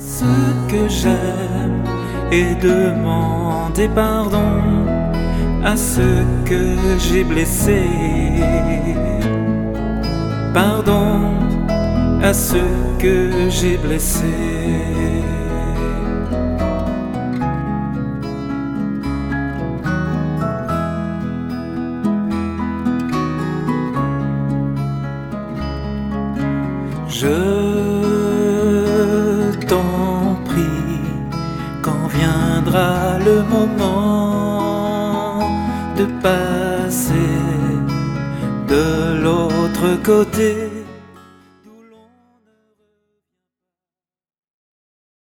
Ce que j'aime et demander pardon à ceux que j'ai blessés. Pardon à ceux que j'ai blessés. Je t'en prie, quand viendra le moment de passer de l'autre côté,